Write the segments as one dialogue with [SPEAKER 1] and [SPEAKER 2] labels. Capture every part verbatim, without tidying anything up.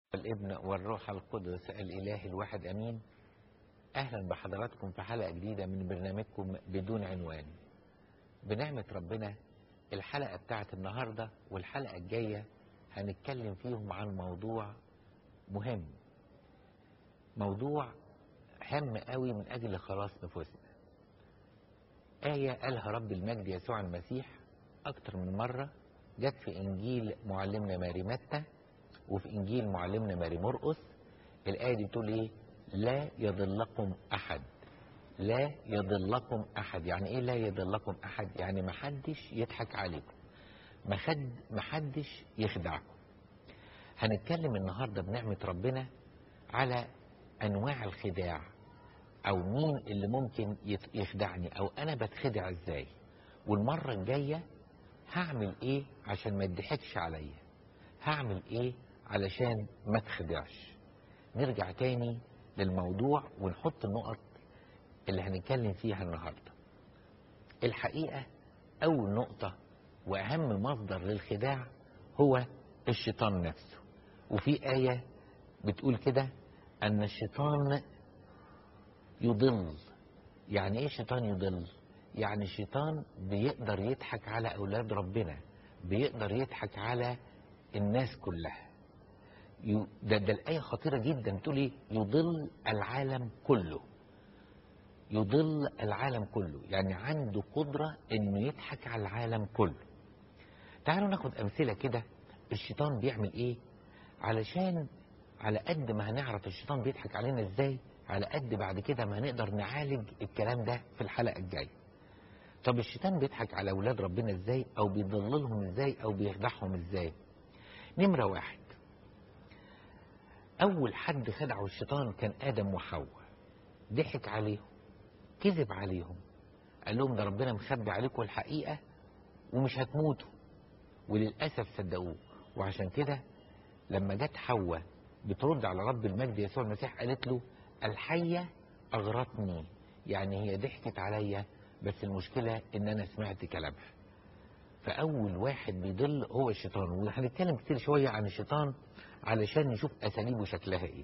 [SPEAKER 1] الابن والروح القدس الإله الواحد أمين. أهلا بحضراتكم في حلقة جديدة من برنامجكم بدون عنوان. بنعمة ربنا الحلقة بتاعت النهاردة والحلقة الجاية هنتكلم فيهم عن موضوع مهم، موضوع هام قوي من أجل خلاص نفوسنا. آية قالها رب المجد يسوع المسيح أكتر من مرة، جت في إنجيل معلمنا ماري متى وفي إنجيل معلمنا ماري مرقس. الآية دي بتقول إيه؟ لا يضلكم أحد. لا يضلكم أحد. يعني إيه لا يضلكم أحد؟ يعني محدش يضحك عليكم، محد محدش يخدعكم. هنتكلم النهاردة بنعمة ربنا على أنواع الخداع، أو مين اللي ممكن يخدعني، أو أنا بتخدع إزاي، والمرة الجاية هعمل إيه عشان ما يضحكش عليا، هعمل إيه علشان ما تخدعش. نرجع تاني للموضوع ونحط النقط اللي هنتكلم فيها النهاردة. الحقيقة أول نقطة وأهم مصدر للخداع هو الشيطان نفسه. وفي آية بتقول كده أن الشيطان يضل. يعني إيه الشيطان يضل؟ يعني الشيطان بيقدر يضحك على أولاد ربنا، بيقدر يضحك على الناس كلها. ده, ده الآية خطيرة جدا، تقول ايه؟ يضل العالم كله. يضل العالم كله، يعني عنده قدرة انه يضحك على العالم كله. تعالوا ناخد امثلة كده. الشيطان بيعمل ايه؟ علشان على قد ما هنعرف الشيطان بيضحك علينا ازاي، على قد بعد كده ما هنقدر نعالج الكلام ده في الحلقة الجاية. طب الشيطان بيضحك على اولاد ربنا ازاي، او بيضللهم ازاي، او بيخدعهم ازاي؟ نمرة واحد، أول حد خدعه الشيطان كان آدم وحواء. ضحك عليهم، كذب عليهم، قال لهم ده ربنا مخبي عليكم الحقيقة ومش هتموتوا، وللأسف صدقوه. وعشان كده لما جت حواء بترد على رب المجد يسوع المسيح قالت له الحية أغرتني. يعني هي ضحكت عليا، بس المشكلة إن أنا سمعت كلامها. فأول واحد بيضل هو الشيطان، وهنتكلم كتير شوية عن الشيطان علشان نشوف أساليبه شكلها إيه.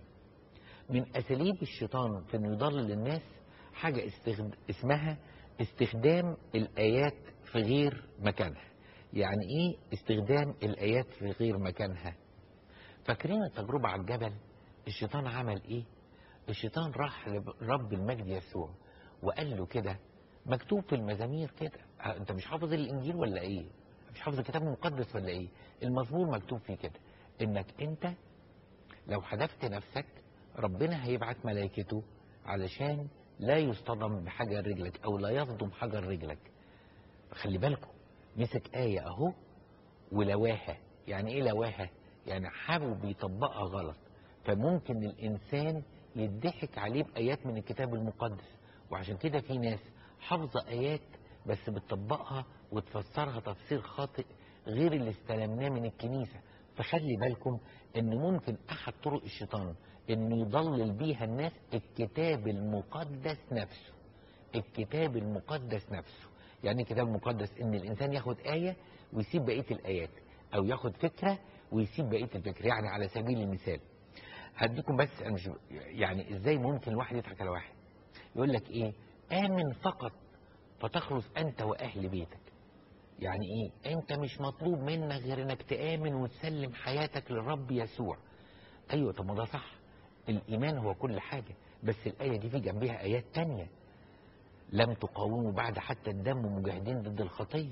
[SPEAKER 1] من أساليب الشيطان في إنه يضلل الناس حاجة استخد... اسمها استخدام الآيات في غير مكانها. يعني إيه استخدام الآيات في غير مكانها؟ فاكرين التجربة على الجبل؟ الشيطان عمل إيه؟ الشيطان راح لرب المجد يسوع وقال له كده، مكتوب في المزامير كده، انت مش حافظ الانجيل ولا ايه؟ مش حافظ الكتاب المقدس ولا ايه؟ المزمور مكتوب فيه كده، انك انت لو حدفت نفسك ربنا هيبعت ملائكته علشان لا يصطدم بحجر رجلك، او لا يصدم حجر رجلك. خلي بالكم، مسك آية اهو ولواها. يعني ايه لواها؟ يعني حابب يطبقها غلط. فممكن الانسان يضحك عليه بآيات من الكتاب المقدس. وعشان كده في ناس حافظة آيات بس بتطبقها وتفسرها تفسير خاطئ غير اللي استلمناه من الكنيسة. فخلي بالكم ان ممكن احد طرق الشيطان انه يضلل بيها الناس الكتاب المقدس نفسه. الكتاب المقدس نفسه. يعني الكتاب المقدس ان الانسان ياخد آية ويسيب بقية الآيات، او ياخد فكرة ويسيب بقية الفكرة. يعني على سبيل المثال هديكم بس يعني ازاي ممكن الواحد يضحك على واحد. يقول لك ايه؟ آمن فقط فتخلص انت واهل بيتك. يعني ايه؟ انت مش مطلوب منك غير انك تآمن وتسلم حياتك للرب يسوع. ايوه، طب ما ده صح، الايمان هو كل حاجة، بس الآية دي في جنبها آيات تانية. لم تقاوموا بعد حتى الدم مجاهدين ضد الخطية.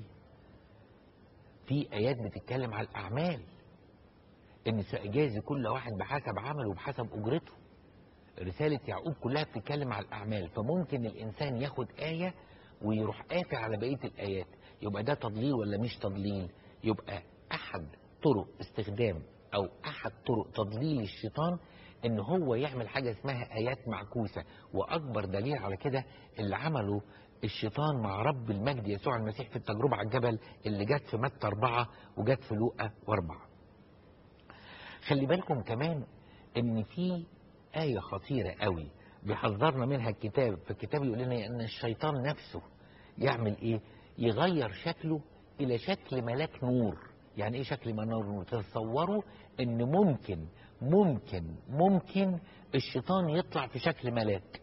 [SPEAKER 1] في آيات بتتكلم على الأعمال، إن سأجازي كل واحد بحسب عمله وبحسب أجرته. رسالة يعقوب كلها بتتكلم على الأعمال. فممكن الإنسان ياخد آية ويروح قافل على بقية الآيات. يبقى ده تضليل ولا مش تضليل؟ يبقى أحد طرق استخدام أو أحد طرق تضليل الشيطان إن هو يعمل حاجة اسمها آيات معكوسة. وأكبر دليل على كده اللي عمله الشيطان مع رب المجد يسوع المسيح في التجربة على الجبل اللي جت في متى أربعة وجت في لوقا وأربعة. خلي بالكم كمان إن في آية خطيرة قوي بيحذرنا منها الكتاب. فالكتاب يقول لنا ان الشيطان نفسه يعمل ايه؟ يغير شكله الى شكل ملاك نور. يعني ايه شكل ملاك نور؟ تصوروا ان ممكن ممكن ممكن الشيطان يطلع في شكل ملاك.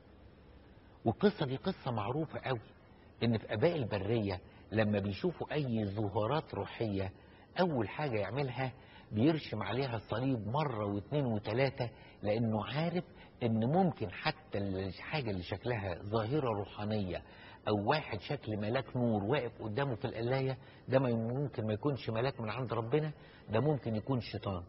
[SPEAKER 1] والقصة دي قصة معروفة قوي، ان في اباء البرية لما بيشوفوا اي ظهورات روحية اول حاجة يعملها بيرشم عليها الصليب مرة واثنين وثلاثة، لانه عارف ان ممكن حتى الحاجة اللي شكلها ظاهرة روحانية او واحد شكل ملاك نور واقف قدامه في القلاية، ده ممكن ما يكونش ملاك من عند ربنا، ده ممكن يكون شيطان.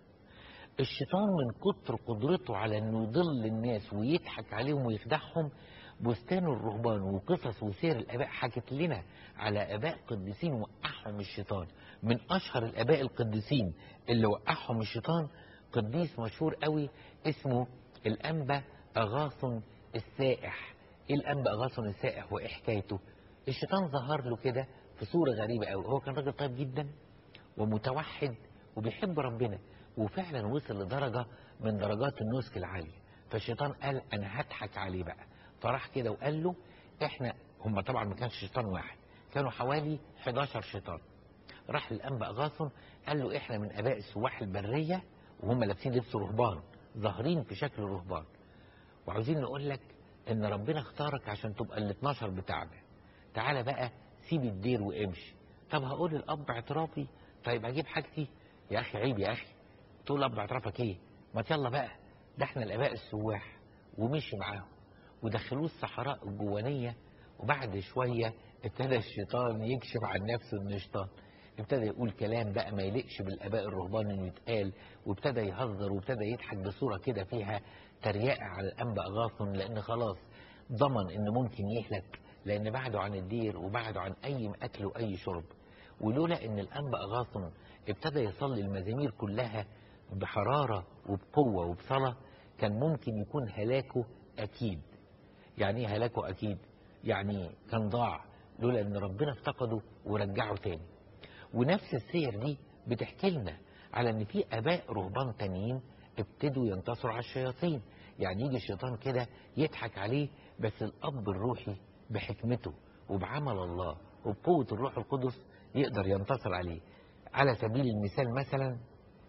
[SPEAKER 1] الشيطان من كتر قدرته على انه يضل الناس ويضحك عليهم ويخدعهم، بستان الرهبان وقصص وسير الاباء حكت لنا على اباء قديسين وقعهم الشيطان. من اشهر الاباء القديسين اللي وقعهم الشيطان قديس مشهور قوي اسمه الانبا اغاثون السائح. ايه الانبا اغاثون السائح وايه حكايته؟ الشيطان ظهر له كده في صوره غريبه قوي. هو كان راجل طيب جدا ومتوحد وبيحب ربنا، وفعلا وصل لدرجه من درجات النسك العاليه. فالشيطان قال انا هضحك عليه بقى، فراح كده وقال له احنا، هم طبعا ما كانش شيطان واحد، كانوا حوالي حداشر شيطان. راح للانبا اغاثون قال له احنا من اباء السواح البريه، وهم لابسين لبس رهبان ظاهرين في شكل رهبان، وعاوزين نقول لك ان ربنا اختارك عشان تبقى ال اتناشر بتاعنا. تعالى بقى سيب الدير وامشي. طب هقول الاب اعترافي، طيب اجيب حاجتي؟ يا اخي عيب يا اخي، تقول اب اعترافك ايه؟ ما يلا بقى، ده احنا الاباء السواح. ومشي معاهم ودخلوه الصحراء الجوانيه. وبعد شويه ابتدى الشيطان يكشف عن نفسه انه شيطان، ابتدى يقول كلام بقى ما يليقش بالاباء الرهبان انه يتقال، وابتدى يهزر وابتدى يضحك بصوره كده فيها تريقه على الانبا اغاثون، لان خلاص ضمن انه ممكن يهلك، لان بعده عن الدير وبعده عن اي اكل واي شرب. ولولا ان الانبا اغاثون ابتدى يصلي المزامير كلها بحراره وبقوه وبصلاه، كان ممكن يكون هلاكه اكيد. يعني ايه هلاكه اكيد؟ يعني كان ضاع لولا ان ربنا افتقده ورجعه تاني. ونفس السير دي بتحكي لنا على ان في اباء رهبان تانيين ابتدوا ينتصروا على الشياطين. يعني يجي الشيطان كده يضحك عليه، بس الاب الروحي بحكمته وبعمل الله وبقوة الروح القدس يقدر ينتصر عليه. على سبيل المثال مثلا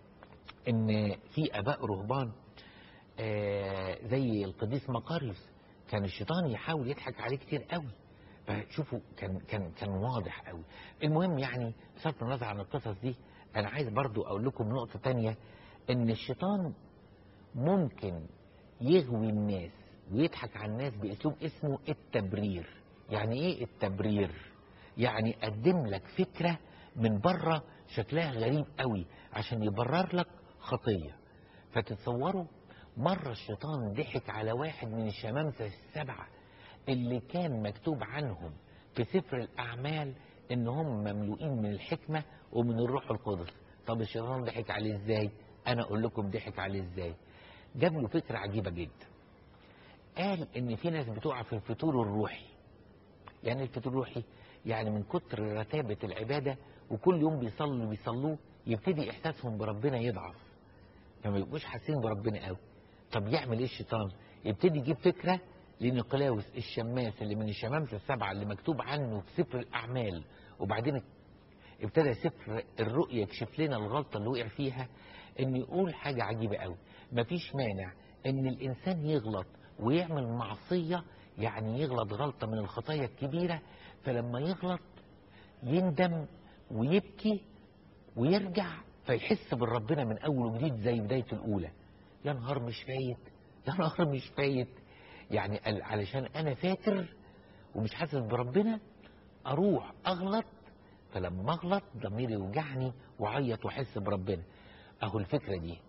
[SPEAKER 1] ان في اباء رهبان آه زي القديس مقاريوس، كان الشيطان يحاول يضحك عليه كتير قوي. فشوفوا كان كان كان واضح قوي. المهم يعني بصرف النظر عن القصص دي، انا عايز برضو اقول لكم نقطة تانية، ان الشيطان ممكن يغوي الناس ويضحك على الناس باسلوب اسمه التبرير. يعني ايه التبرير؟ يعني قدم لك فكرة من بره شكلها غريب قوي عشان يبرر لك خطية. فتتصوروا مرة الشيطان ضحك على واحد من الشمامسة السبعة اللي كان مكتوب عنهم في سفر الأعمال إن هم مملوئين من الحكمة ومن الروح القدس. طب الشيطان ضحك عليه إزاي؟ أنا أقول لكم ضحك عليه إزاي. جاب له فكرة عجيبة جدا. قال إن في ناس بتقع في الفتور الروحي. يعني الفتور الروحي يعني من كتر رتابة العبادة وكل يوم بيصلوا بيصلوه يبتدي إحساسهم بربنا يضعف، فما يبقوش حاسين بربنا قوي. طب يعمل إيه الشيطان؟ يبتدي يجيب فكرة لنيقلاوس الشماس اللي من الشمامسة السبعة اللي مكتوب عنه في سفر الأعمال، وبعدين ابتدى سفر الرؤيا يكشف لنا الغلطة اللي وقع فيها، إن يقول حاجة عجيبة قوي. مفيش مانع إن الإنسان يغلط ويعمل معصية، يعني يغلط غلطة من الخطايا الكبيرة، فلما يغلط يندم ويبكي ويرجع فيحس بالربنا من أول وجديد زي بداية الأولى. يا نهار مش فايت، يا نهار مش فايت. يعني علشان أنا فاكر ومش حاسس بربنا أروح أغلط، فلما أغلط ضميري يوجعني وعيط وأحس بربنا. أهو الفكرة دي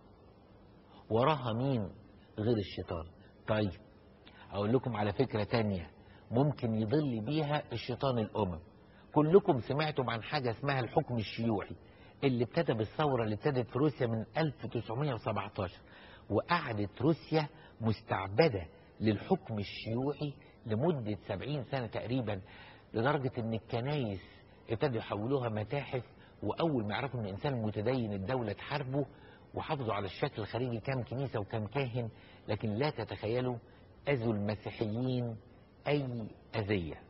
[SPEAKER 1] وراها مين غير الشيطان؟ طيب أقول لكم على فكرة تانية ممكن يضل بيها الشيطان الأمم. كلكم سمعتم عن حاجة اسمها الحكم الشيوعي اللي ابتدى بالثورة اللي ابتدت في روسيا من ألف وتسعمائة وسبعة عشر، وقعدت روسيا مستعبدة للحكم الشيوعي لمدة سبعين سنة تقريبا، لدرجة ان الكنايس ابتدوا يحولوها متاحف. واول ما يعرفوا ان الانسان متدين الدولة تحاربه، وحافظوا على الشكل الخارجي كام كنيسة وكام كاهن. لكن لا تتخيلوا اذوا المسيحيين اي اذية.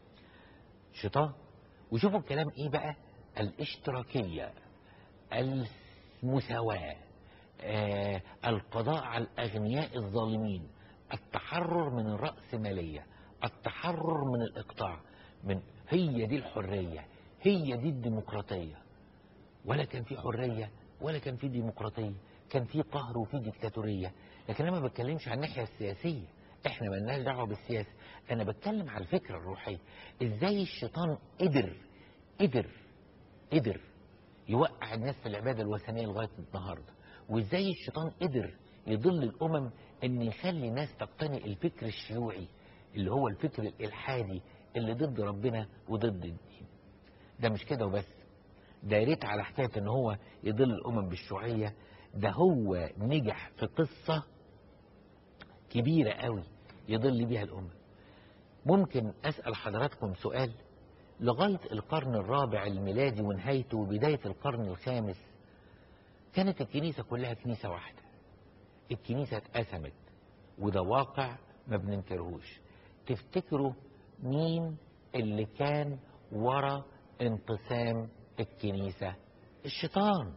[SPEAKER 1] شيطان. وشوفوا الكلام ايه بقى، الاشتراكية، المساواة، آه القضاء على الأغنياء الظالمين، التحرر من الرأسمالية، التحرر من الإقطاع، من هي دي الحرية، هي دي الديمقراطية. ولا كان في حرية ولا كان في ديمقراطية، كان في قهر وفي ديكتاتورية. لكن أنا ما بتكلمش عن الناحية السياسية، احنا مالناش دعوة بالسياسة، أنا بتكلم على الفكرة الروحية. إزاي الشيطان قدر قدر قدر يوقع الناس في العبادة الوثنية لغاية النهاردة، وإزاي الشيطان قدر يضل الأمم إن يخلي ناس تقتني الفكر الشيوعي اللي هو الفكر الإلحادي اللي ضد ربنا وضد الدين. ده مش كده وبس، ده ياريت على حكاية إن هو يضل الأمم بالشيوعية، ده هو نجح في قصة كبيرة قوي يضل بيها الأمم. ممكن أسأل حضراتكم سؤال؟ لغاية القرن الرابع الميلادي ونهايته وبداية القرن الخامس كانت الكنيسة كلها كنيسة واحدة. الكنيسة اتقسمت، وده واقع ما بننكرهوش. تفتكروا مين اللي كان ورا انقسام الكنيسة؟ الشيطان.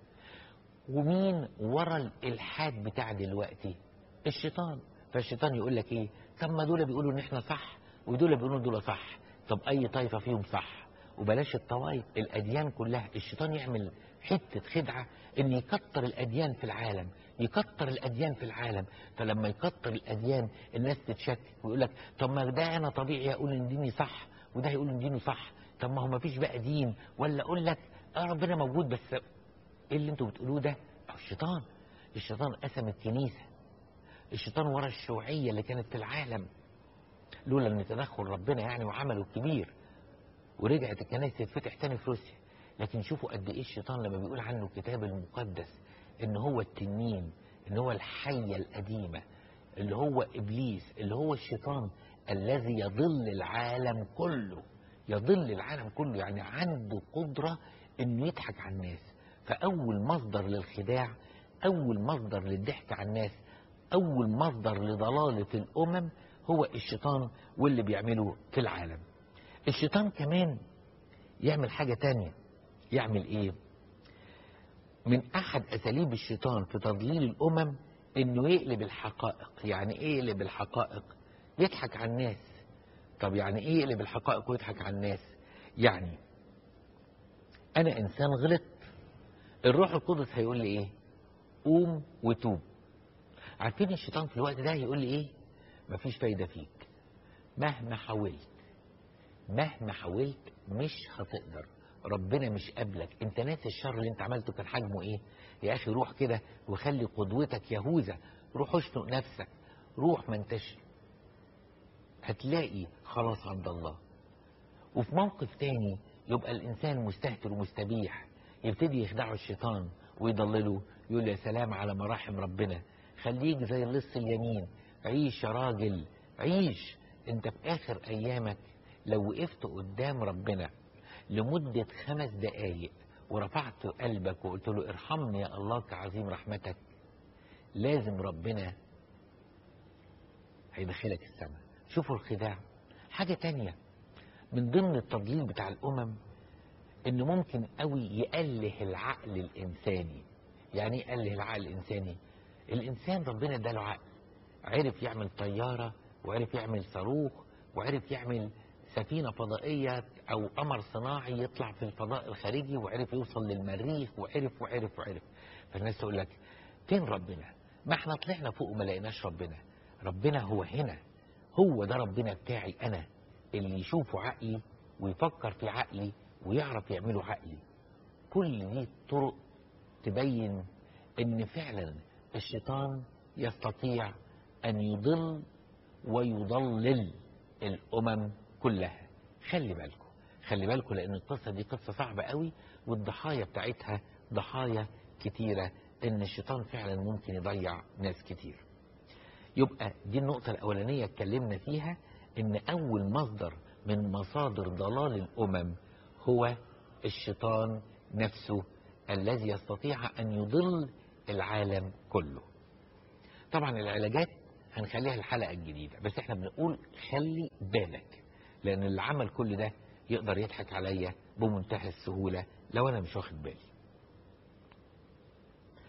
[SPEAKER 1] ومين ورا الإلحاد بتاع دلوقتي؟ الشيطان. فالشيطان يقول لك ايه؟ طب ما دول بيقولوا ان احنا صح ودول بيقولوا دول صح، طب اي طائفة فيهم صح؟ وبلاش الطوائف، الاديان كلها. الشيطان يعمل حتة خدعة ان يكتر الاديان في العالم، يكتر الاديان في العالم. فلما يكتر الاديان الناس تتشكك ويقول لك طب ما ده انا طبيعي اقول ان ديني صح وده هيقول ان دينه صح، طب ما هو ما فيش بقى دين. ولا اقول لك اه ربنا موجود بس ايه اللي انتوا بتقولوه ده؟ الشيطان. الشيطان قسم الكنيسة. الشيطان ورا الشيوعية اللي كانت في العالم، لولا ان تدخل ربنا يعني وعمله الكبير، ورجعت الكنائس تتفتح تاني في روسيا. لكن شوفوا قد ايه الشيطان لما بيقول عنه الكتاب المقدس ان هو التنين، ان هو الحية القديمة، اللي هو ابليس، اللي هو الشيطان الذي يضل العالم كله. يضل العالم كله يعني عنده قدرة انه يضحك على الناس. فاول مصدر للخداع، اول مصدر للضحك على الناس، اول مصدر لضلالة الامم هو الشيطان واللي بيعمله في العالم. الشيطان كمان يعمل حاجة تانية. يعمل ايه؟ من احد اساليب الشيطان في تضليل الامم انه يقلب الحقائق. يعني ايه يقلب الحقائق؟ يضحك على الناس. طب يعني ايه يقلب الحقائق ويضحك على الناس؟ يعني انا انسان غلط، الروح القدس هيقول لي ايه؟ قوم وتوب. عارفين الشيطان في الوقت ده يقول لي ايه؟ مفيش فايدة فيك، مهما حاولت مهما حاولت مش هتقدر، ربنا مش قابلك، انت ناسي الشر اللي انت عملته كان حجمه ايه؟ يا اخي روح كده وخلي قدوتك يهوذا، روح اشنق نفسك، روح ما انتش هتلاقي خلاص عند الله. وفي موقف تاني يبقى الانسان مستهتر ومستبيح، يبتدي يخدعه الشيطان ويضلله، يقول يا سلام على مراحم ربنا، خليك زي اللص اليمين، عيش يا راجل عيش. انت في اخر ايامك لو وقفت قدام ربنا لمدة خمس دقايق ورفعت قلبك وقلت له ارحمني يا الله كعظيم رحمتك، لازم ربنا هيدخلك السماء. شوفوا الخداع. حاجة تانية من ضمن التضليل بتاع الامم انه ممكن قوي يأله العقل الانساني. يعني ايه يأله العقل الانساني؟ الانسان ربنا اداله عقل، عرف يعمل طيارة وعرف يعمل صاروخ وعرف يعمل سفينة فضائية او قمر صناعي يطلع في الفضاء الخارجي، وعرف يوصل للمريخ، وعرف وعرف وعرف. فالناس تقول لك فين ربنا؟ ما احنا طلعنا فوق وما لقيناش ربنا. ربنا هو هنا، هو ده ربنا بتاعي انا، اللي يشوفه عقلي ويفكر في عقلي ويعرف يعمله عقلي. كل دي طرق تبين ان فعلا الشيطان يستطيع ان يضل ويضلل الامم كلها. خلي بالكم خلي بالكم لان القصة دي قصة صعبة قوي، والضحايا بتاعتها ضحايا كتيرة، ان الشيطان فعلا ممكن يضيع ناس كتير. يبقى دي النقطة الاولانية اتكلمنا فيها، ان اول مصدر من مصادر ضلال الامم هو الشيطان نفسه الذي يستطيع ان يضل العالم كله. طبعا العلاجات هنخليها الحلقة الجديدة، بس احنا بنقول خلي بالك، لان اللي عمل كل ده يقدر يضحك عليا بمنتهى السهولة لو انا مش واخد بالي.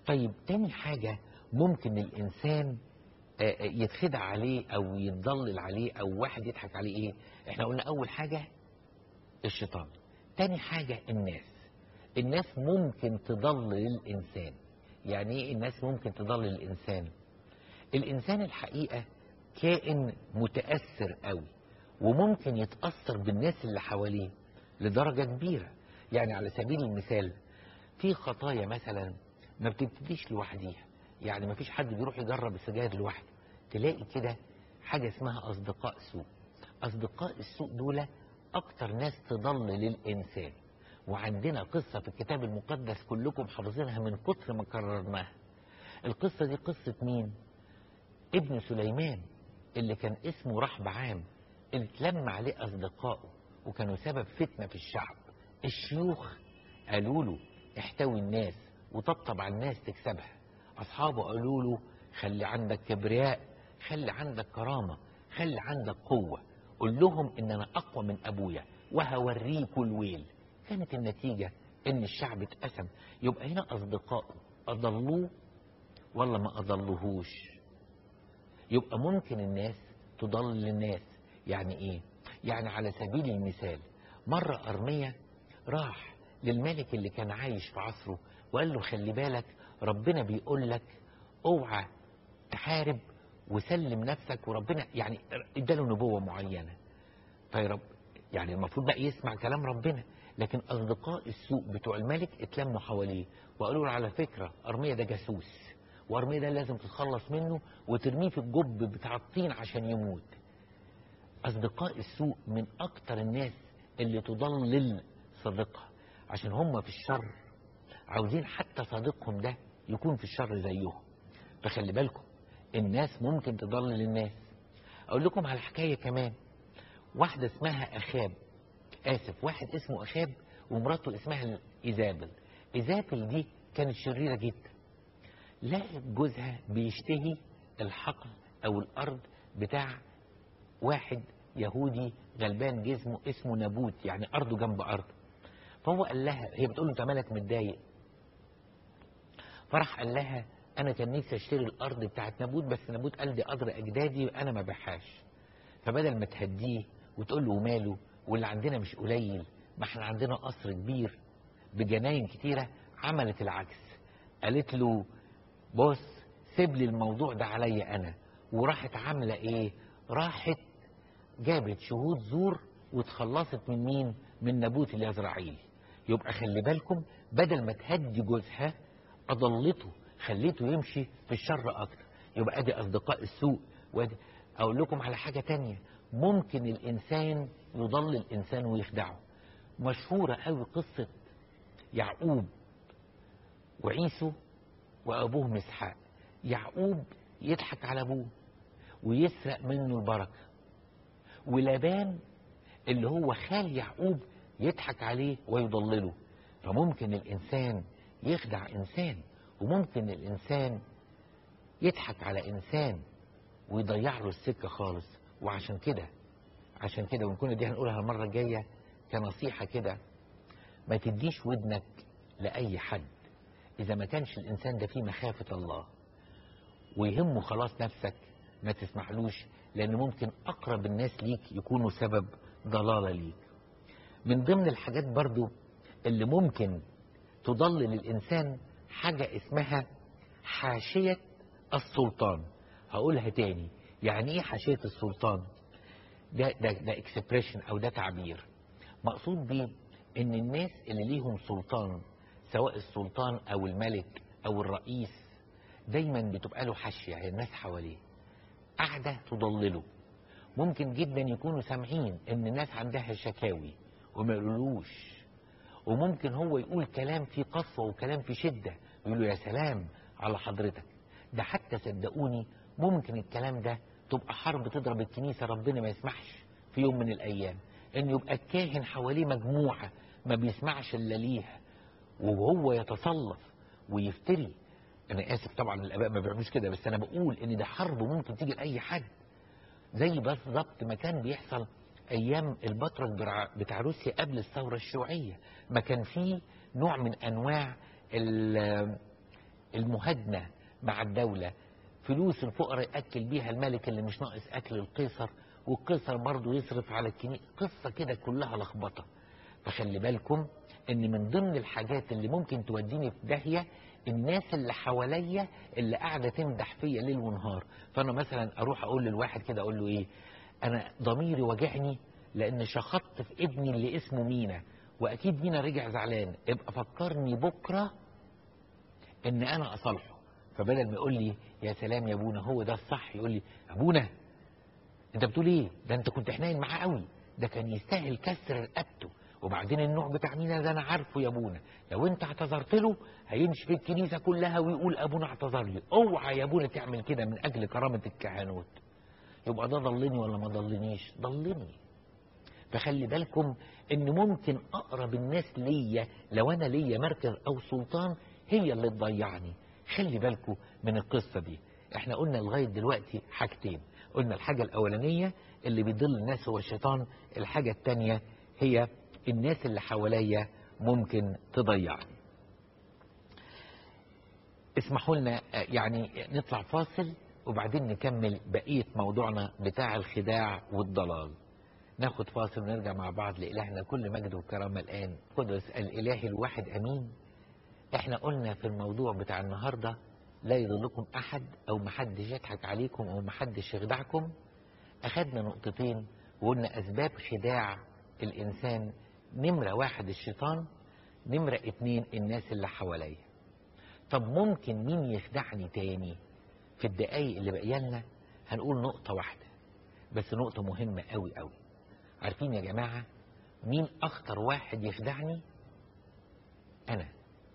[SPEAKER 1] طيب تاني حاجة ممكن الإنسان يتخدع عليه أو يتضلل عليه أو واحد يضحك عليه إيه؟ إحنا قلنا أول حاجة الشيطان. تاني حاجة الناس. الناس ممكن تضلل الإنسان. يعني إيه الناس ممكن تضلل الإنسان؟ الإنسان الحقيقة كائن متأثر قوي، وممكن يتأثر بالناس اللي حواليه لدرجة كبيرة. يعني على سبيل المثال في خطايا مثلا ما بتبتديش لوحديها، يعني ما فيش حد بيروح يجرب السجاير لوحده. تلاقي كده حاجة اسمها أصدقاء سوء. أصدقاء السوء دول أكتر ناس تضلل الإنسان. وعندنا قصة في الكتاب المقدس كلكم حافظينها من كتر ما كررناها. القصة دي قصة مين؟ ابن سليمان اللي كان اسمه رحبعام، اللي اتلم عليه أصدقائه وكانوا سبب فتنة في الشعب. الشيوخ قالوا له احتوي الناس وطبطب على الناس تكسبها. أصحابه قالوا له خلي عندك كبرياء، خلي عندك كرامة، خلي عندك قوة، قل لهم إن أنا أقوى من أبويا وهوريكوا الويل. كانت النتيجة إن الشعب اتقسم. يبقى هنا أصدقائه أضلوه ولا ما أضلوهوش؟ يبقى ممكن الناس تضلل الناس. يعني إيه؟ يعني على سبيل المثال مرة أرميا راح للملك اللي كان عايش في عصره وقال له خلي بالك ربنا بيقول لك اوعى تحارب وسلم نفسك، وربنا يعني اداله نبوة معينة. فيرب يعني المفروض بقى يسمع كلام ربنا. لكن أصدقاء السوء بتوع الملك اتلموا حواليه وقالوا له على فكرة أرميا ده جاسوس، وأرميا ده لازم تتخلص منه وترميه في الجب بتاع الطين عشان يموت. أصدقاء السوء من أكتر الناس اللي تضلل صديقها، عشان هم في الشر عاوزين حتى صديقهم ده يكون في الشر زيهم. فخلي بالكم الناس ممكن تضلل الناس. أقول لكم على حكاية كمان. واحدة اسمها أخاب، آسف واحد اسمه أخاب ومراته اسمها إيزابل. إيزابل دي كانت شريرة جدا. لقت جوزها بيشتهي الحقل أو الأرض بتاع واحد يهودي غلبان جسمه اسمه نابوت، يعني أرضه جنب أرضه. فهو قال لها، هي بتقول له انت مالك متضايق؟ فراح قال لها انا كان نفسي اشتري الارض بتاعت نابوت، بس نابوت قال دي قدر اجدادي وانا ما بحاش. فبدل ما تهديه وتقول له وماله واللي عندنا مش قليل، ما احنا عندنا قصر كبير بجناين كتيره، عملت العكس. قالت له بص سيب لي الموضوع ده عليا انا. وراحت عامله ايه؟ راحت جابت شهود زور واتخلصت من مين؟ من نابوت اليزرعيلي. يبقى خلي بالكم بدل ما تهدي جوزها أضلته، خليته يمشي في الشر أكتر. يبقى أدي أصدقاء السوء. وادي أقول لكم على حاجة تانية، ممكن الإنسان يضل الإنسان ويخدعه. مشهورة قوي قصة يعقوب وعيسو وأبوه مسحاق. يعقوب يضحك على أبوه ويسرق منه البركة، ولابان اللي هو خال يعقوب يضحك عليه ويضلله. فممكن الإنسان يخدع إنسان، وممكن الإنسان يضحك على إنسان ويضيع له السكة خالص. وعشان كده عشان كده ونكون دي هنقولها المرة الجاية كنصيحة كده، ما تديش ودنك لأي حد إذا ما كانش الإنسان ده فيه مخافة الله ويهمه خلاص نفسك، ما تسمحلوش، لأن ممكن أقرب الناس ليك يكونوا سبب ضلالة ليك. من ضمن الحاجات برضو اللي ممكن تضلل الإنسان حاجة اسمها حاشية السلطان. هقولها تاني، يعني ايه حاشية السلطان؟ ده ده ده اكسبريشن او ده تعبير مقصود بيه ان الناس اللي ليهم سلطان، سواء السلطان او الملك او الرئيس، دايما بتبقى له حاشية، يعني الناس حواليه قاعدة تضلله. ممكن جدا يكونوا سامعين ان الناس عندها شكاوي وما يقولوش، وممكن هو يقول كلام فيه قسوة وكلام فيه شدة يقولوا يا سلام على حضرتك. ده حتى صدقوني ممكن الكلام ده تبقى حرب تضرب الكنيسة، ربنا ما يسمحش في يوم من الأيام إن يبقى الكاهن حواليه مجموعة ما بيسمعش إلا ليها وهو يتصلف ويفتري. أنا آسف طبعا الآباء ما بيعملوش كده، بس أنا بقول إن ده حرب ممكن تيجي لأي حد. زي بالظبط ما كان بيحصل أيام البطرك بتاع روسيا قبل الثورة الشيوعية، ما كان فيه نوع من أنواع المهادنة مع الدولة، فلوس الفقراء يأكل بيها الملك اللي مش ناقص أكل القيصر، والقيصر برضه يصرف على الكنيسة، قصة كده كلها لخبطة. فخلي بالكم ان من ضمن الحاجات اللي ممكن توديني في داهية الناس اللي حواليا اللي قاعدة تمدح فيا ليل ونهار. فانا مثلا اروح اقول للواحد كده، اقول له ايه، انا ضميري وجعني لان شخطت في ابني اللي اسمه مينا، واكيد مينا رجع زعلان، ابقى فكرني بكرة ان انا اصالحه. فبدل ما يقول لي يا سلام يا ابونا هو ده الصح، يقول لي ابونا انت بتقول ايه، ده انت كنت حنين معاه قوي، ده كان يستاهل كسر رقبته، وبعدين النوع بتاع مينا ده انا عارفه يا ابونا، لو انت اعتذرت له هيمشي في الكنيسه كلها ويقول ابونا اعتذر لي، اوعى يا ابونا تعمل كده من اجل كرامه الكهنوت. يبقى ده ضلني ولا ما ضلنيش؟ ضلني. فخلي بالكم ان ممكن اقرب الناس ليا لو انا ليا مركز او سلطان هي اللي تضيعني. خلي بالكم من القصه دي. احنا قلنا لغايه دلوقتي حاجتين، قلنا الحاجه الاولانيه اللي بيضل الناس هو الشيطان، الحاجه الثانيه هي الناس اللي حواليا ممكن تضيعني. اسمحوا لنا يعني نطلع فاصل وبعدين نكمل بقيه موضوعنا بتاع الخداع والضلال. ناخد فاصل ونرجع مع بعض. لإلهنا كل مجد وكرامة الآن قدس الإله الواحد أمين. احنا قلنا في الموضوع بتاع النهاردة لا يضلكم أحد، أو محدش يضحك عليكم، أو محدش يخدعكم. أخدنا نقطتين وقلنا أسباب خداع الإنسان، نمرة واحد الشيطان، نمرة اتنين الناس اللي حواليا. طب ممكن مين يخدعني تاني؟ في الدقايق اللي بقيالنا هنقول نقطة واحدة بس، نقطة مهمة قوي قوي. عارفين يا جماعة مين أخطر واحد يخدعني؟ أنا.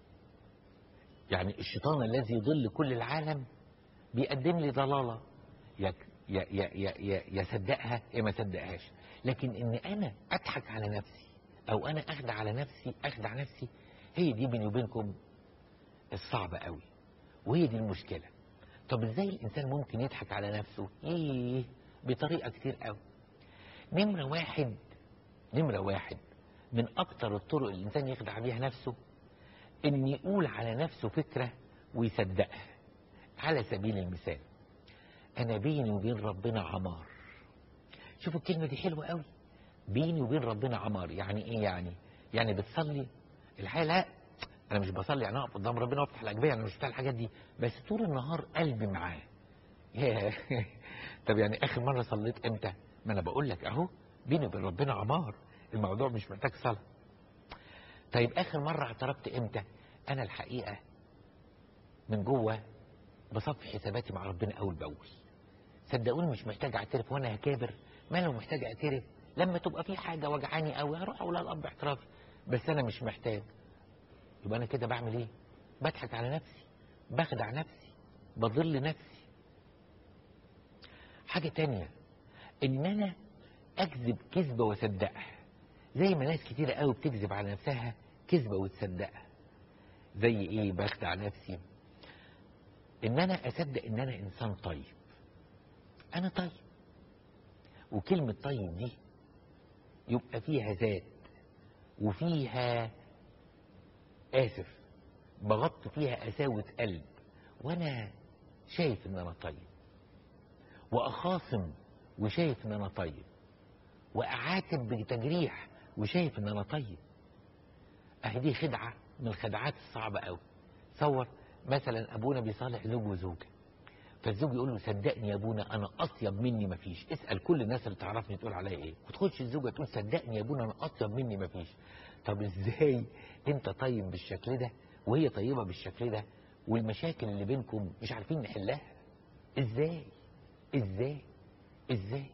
[SPEAKER 1] يعني الشيطان الذي يضل كل العالم بيقدم لي ضلالة، يا يا يا يا يصدقها يا ما صدقهاش. لكن إن أنا أضحك على نفسي أو أنا أخدع على نفسي، أخدع نفسي، هي دي بيني وبينكم الصعبة قوي، وهي دي المشكلة. طب إزاي الإنسان ممكن يضحك على نفسه؟ إيه؟ بطريقة كتير قوي. نمرة واحد نمرة واحد من أكتر الطرق اللي الإنسان يخدع بيها نفسه إن يقول على نفسه فكرة ويصدقها. على سبيل المثال، أنا بيني وبين ربنا عمار. شوفوا الكلمة دي حلوة قوي، بيني وبين ربنا عمار. يعني إيه يعني؟ يعني بتصلي؟ الحقيقة لا، أنا مش بصلي يعني أقف قدام ربنا وأفتح الأجبية، أنا مش بتاع الحاجات دي، بس طول النهار قلبي معاه. ياه طب يعني آخر مرة صليت إمتى؟ ما أنا بقول لك أهو بيني وبين ربنا عمار، الموضوع مش محتاج صلاة. طيب آخر مرة اعترفت إمتى؟ أنا الحقيقة من جوه بصفي حساباتي مع ربنا أول بأول. صدقوني مش محتاج أعترف وأنا هكابر، ما لو محتاج أعترف لما تبقى في حاجة وجعاني أوي هروح أقول للأب اعترافي، بس أنا مش محتاج. يبقى أنا كده بعمل إيه؟ بضحك على نفسي، بخدع نفسي، بضل نفسي. حاجة تانية إن أنا أكذب كذبة وأصدقها، زي ما ناس كتيرة قوي بتكذب على نفسها كذبة وتصدقها. زي ايه بخدع نفسي؟ ان انا اصدق ان انا انسان طيب. انا طيب، وكلمة طيب دي يبقى فيها ذات وفيها اسف، بغط فيها قساوة قلب، وانا شايف ان انا طيب، واخاصم وشايف ان انا طيب، واعاتب بتجريح وشايف ان انا طيب. اهي دي خدعة من الخدعات الصعبة قوي. تصور مثلا ابونا بيصالح زوج وزوجة، فالزوج يقول له صدقني يا ابونا انا اطيب مني مفيش، اسال كل الناس اللي تعرفني تقول عليا ايه، وتخش الزوجه تقول صدقني يا ابونا انا اطيب مني مفيش. طب ازاي انت طيب بالشكل ده وهي طيبه بالشكل ده والمشاكل اللي بينكم مش عارفين نحلها؟ ازاي ازاي ازاي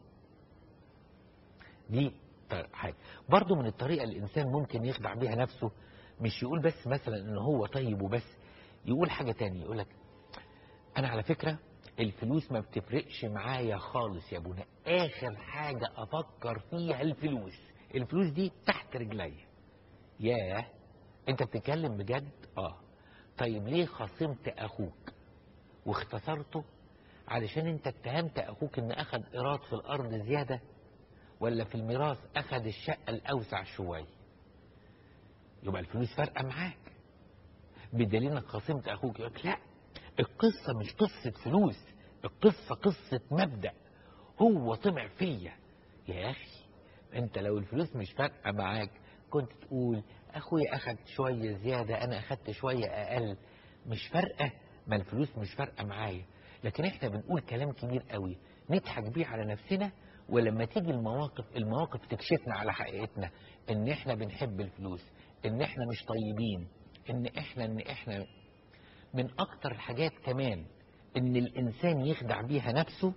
[SPEAKER 1] دي حاجه برضو من الطريقه اللي الانسان ممكن يخدع بيها نفسه. مش يقول بس مثلا ان هو طيب وبس، يقول حاجه تانية، يقول لك انا على فكره الفلوس ما بتفرقش معايا خالص يا ابونا، اخر حاجه افكر فيها الفلوس، الفلوس دي تحت رجليا. ياه انت بتتكلم بجد؟ اه. طيب ليه خصمت اخوك واختصرته؟ علشان انت اتهمت اخوك ان اخذ ايراد في الارض زياده، ولا في الميراث اخذ الشقه الاوسع شويه؟ يبقى الفلوس فارقه معاك، بدليل انك خصمت اخوك. يقول لا القصة مش قصة فلوس، القصة قصة مبدأ. هو طمع فيا. يا أخي أنت لو الفلوس مش فارقة معاك كنت تقول أخويا أخد شوية زيادة أنا أخدت شوية أقل، مش فارقة، ما الفلوس مش فارقة معايا. لكن إحنا بنقول كلام كبير قوي نضحك بيه على نفسنا، ولما تيجي المواقف المواقف تكشفنا على حقيقتنا، إن إحنا بنحب الفلوس، إن إحنا مش طيبين، إن إحنا إن إحنا من أكتر الحاجات كمان إن الإنسان يخدع بيها نفسه،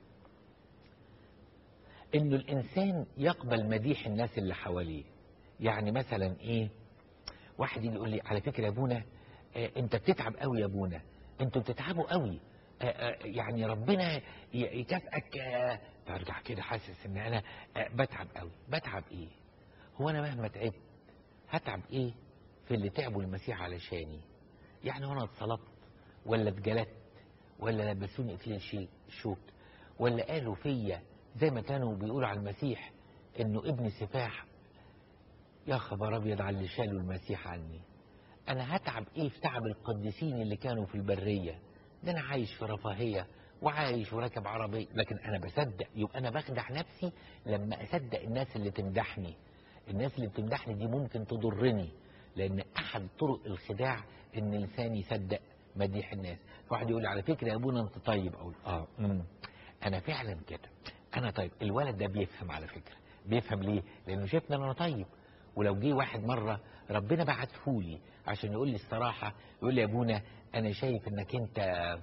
[SPEAKER 1] إنه الإنسان يقبل مديح الناس اللي حواليه. يعني مثلا إيه، واحد يجي يقول لي على فكرة يا ابونا آه أنت بتتعب قوي يا ابونا، أنتوا بتتعبوا قوي، آه آه يعني ربنا ي- يكافئك. آه برجع كده حاسس إن أنا آه بتعب قوي. بتعب إيه؟ هو أنا مهما تعبت هتعب إيه في اللي تعبوا المسيح علشاني؟ يعني وانا اتصلبت ولا اتجلدت ولا لبسوني اكليل شي- شوك ولا قالوا فيا زي ما كانوا بيقولوا على المسيح انه ابن سفاح؟ يا خبر ابيض على اللي شالوا المسيح عني. انا هتعب ايه في تعب القديسين اللي كانوا في البرية؟ ده انا عايش في رفاهية وعايش وراكب عربية، لكن انا بصدق. يبقى انا بخدع نفسي لما اصدق الناس اللي تمدحني. الناس اللي بتمدحني دي ممكن تضرني، لان احد طرق الخداع ان الانسان يصدق مديح الناس. فواحد يقول لي على فكرة يا ابونا انت طيب، اقول اه امم انا فعلا كده، انا طيب. الولد ده بيفهم على فكرة. بيفهم ليه؟ لانه شايفني انا طيب. ولو جه واحد مرة ربنا بعتهولي عشان يقول لي الصراحة، يقول لي يا ابونا انا شايف انك انت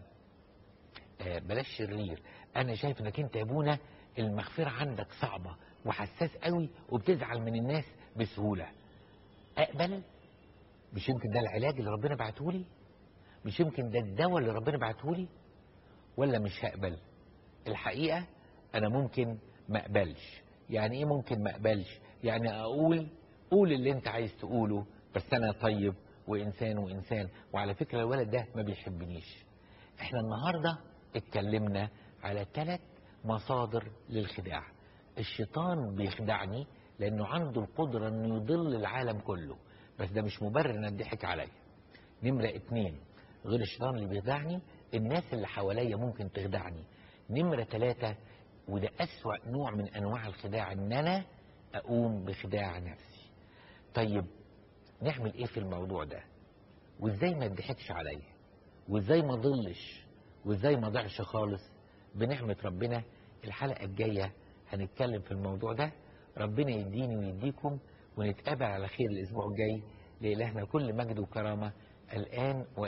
[SPEAKER 1] آه، بلاش شرير، انا شايف انك انت يا ابونا المغفرة عندك صعبة وحساس قوي وبتزعل من الناس بسهولة. اقبل؟ مش يمكن ده العلاج اللي ربنا بعتهولي؟ مش يمكن ده الدواء اللي ربنا بعتهولي؟ ولا مش هقبل؟ الحقيقة انا ممكن ما اقبلش. يعني ايه ممكن ما اقبلش؟ يعني اقول قول اللي انت عايز تقوله، بس انا طيب وانسان وانسان. وعلى فكرة الولد ده ما بيحبنيش. احنا النهاردة اتكلمنا على ثلاث مصادر للخداع. الشيطان بيخدعني لانه عنده القدرة انه يضل العالم كله، بس ده مش مبرر ان الضحك عليا. نمرة اتنين، غير الشيطان اللي بيخدعني، الناس اللي حواليا ممكن تخدعني. نمرة ثلاثة، وده أسوأ نوع من أنواع الخداع، إن أنا أقوم بخداع نفسي. طيب نعمل إيه في الموضوع ده؟ وإزاي ما يضحكش عليا؟ وإزاي ما ضلش؟ وإزاي ما ضعش خالص؟ بنعمة ربنا الحلقة الجاية هنتكلم في الموضوع ده. ربنا يديني ويديكم، ونتقابل على خير الأسبوع الجاي. لإلهنا كل مجد وكرامة الآن و